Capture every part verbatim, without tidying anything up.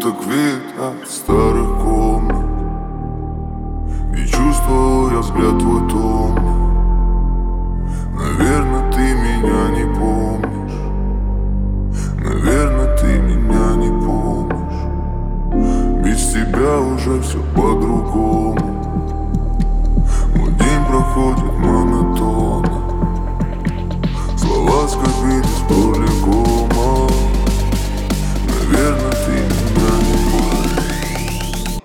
будто квит от старых комнат. И чувствовал я взгляд твой томный. Наверное, ты меня не помнишь. Наверное, ты меня не помнишь. Без тебя уже все по-другому. Мой день проходит монотонно. Слова скопились возле кома. Наверное, ты меня не помнишь.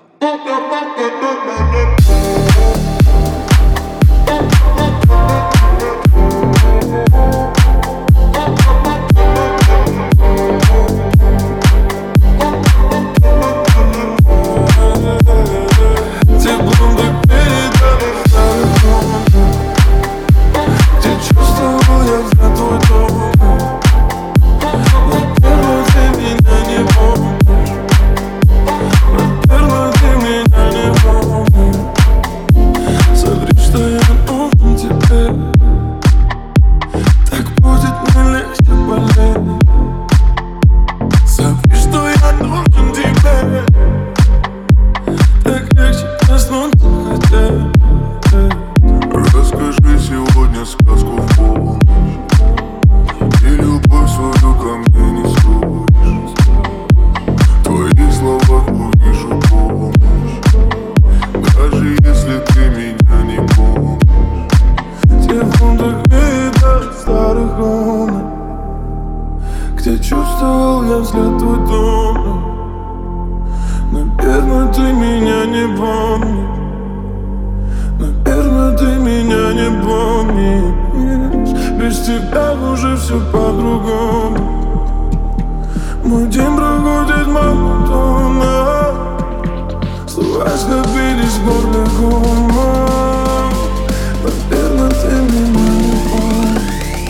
Расскажи сегодня сказку в полночь. И любовь свою ко мне не строишь. В твоих словах увижу помощь. Даже если ты меня не помнишь. Те фунтах вида старых комнат, где чувствовал я взгляд твой томный. Наверное, ты меня не помнишь. Наверное, ты меня не помнишь. Без тебя уже все по-другому. Мой день проходит монотонно. Слова скопились в горле комом. Наверное, ты меня не помнишь.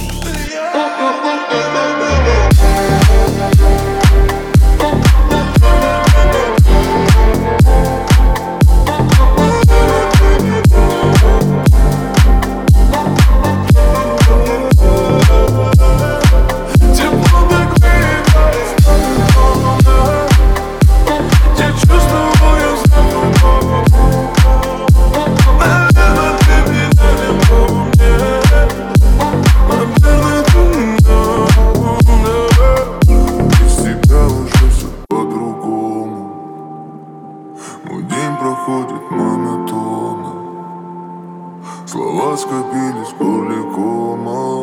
Мой день проходит монотонно. Слова скопились в горле кома.